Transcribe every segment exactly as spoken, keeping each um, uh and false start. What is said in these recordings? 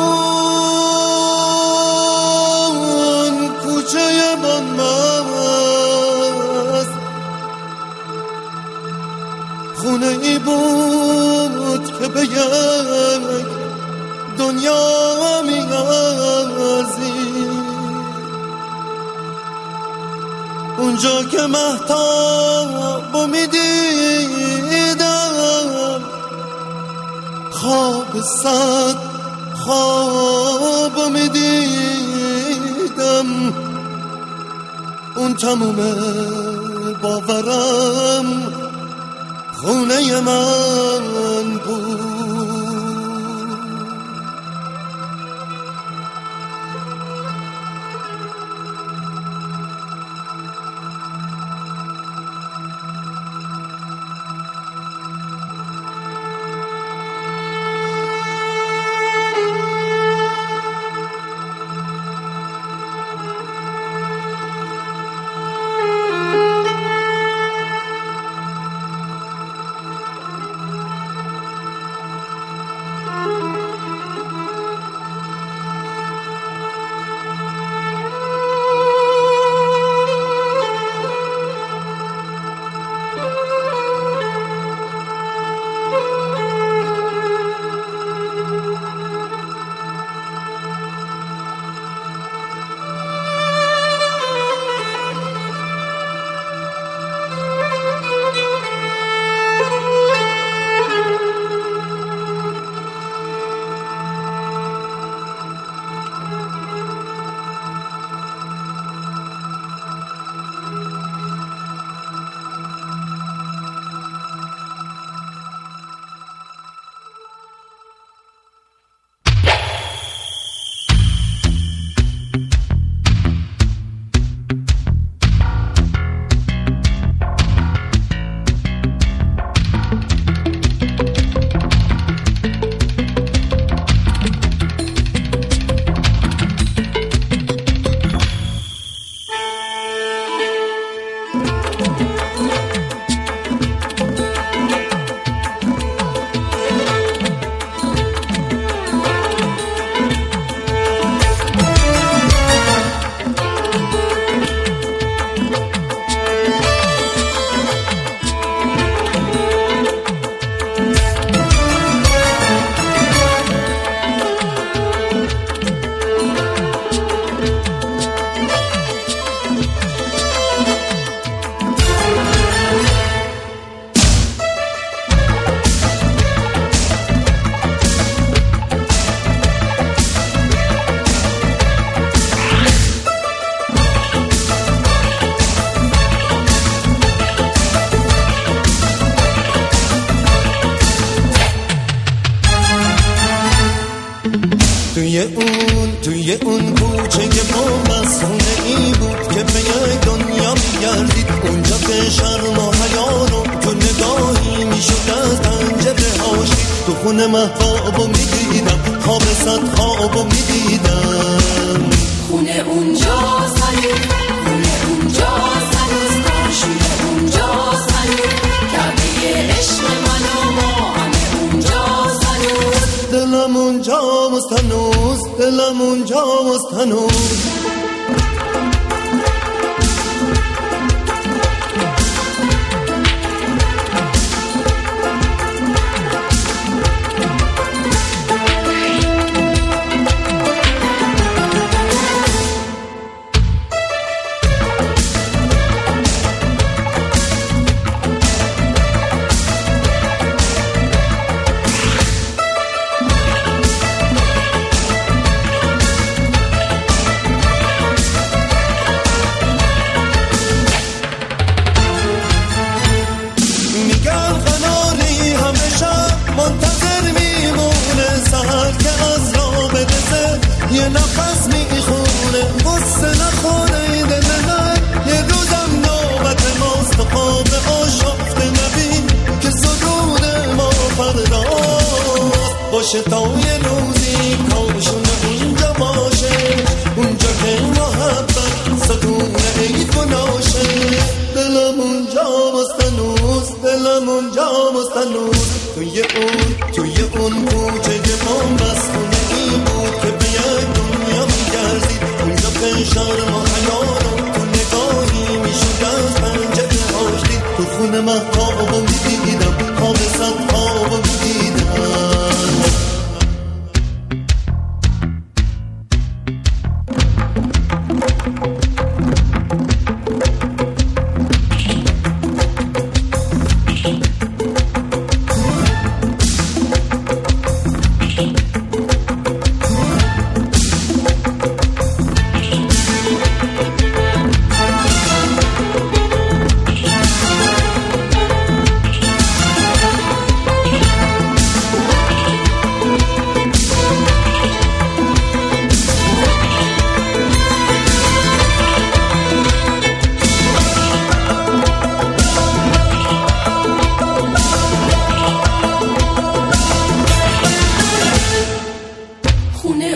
کوچه من مست خونه ای بود که به یک دنیا میارزی، اونجا که مهتاب میدیدم خواب صد خواب میدیدم، اون تموم باورم خونه من بود. توی اون توی اون کوچه که با مسونه ای بود که به یک دنیا میگردید، اونجا که شرم و حیا رو تو نگاهی میشد از پنجره هاشی، تو خونه مهتابو میدیدم خواب صد خوابو میدیدم. خونه اونجاست هنوز، خونه اونجاست هنوز، کاشونه اونجاست هنوز، کعبه عشق من و ما همه اونجاست هنوز. دلم اونجاست هنوز، دلم اونجاست هنوز.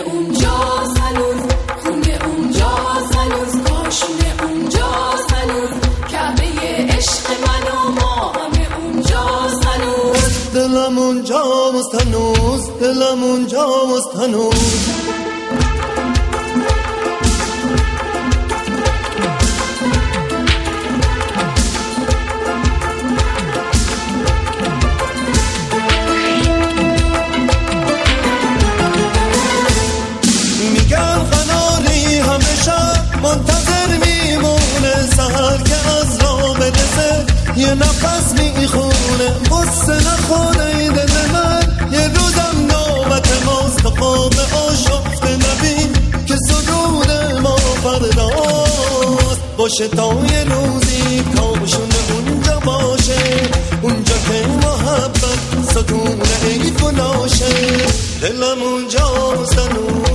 اونجاست هنوز، خونه اونجاست هنوز، کاشونه اونجاست هنوز، کعبه عشق من و ما همه اونجاست هنوز. دلم اونجاست هنوز، دلم اونجاست هنوز. منتظر میمونه سهر که از راه برسه، یه نفس میخونه قصه نخوره دل من. یه روزم نوبت ماست تا خواب آشفته نبین که سجود ما فرداست باشه تا یه روزی کاشونه اونجا باشه، اونجا که محبت ستونه ایف و ناشه. دلم اونجاست هنوز،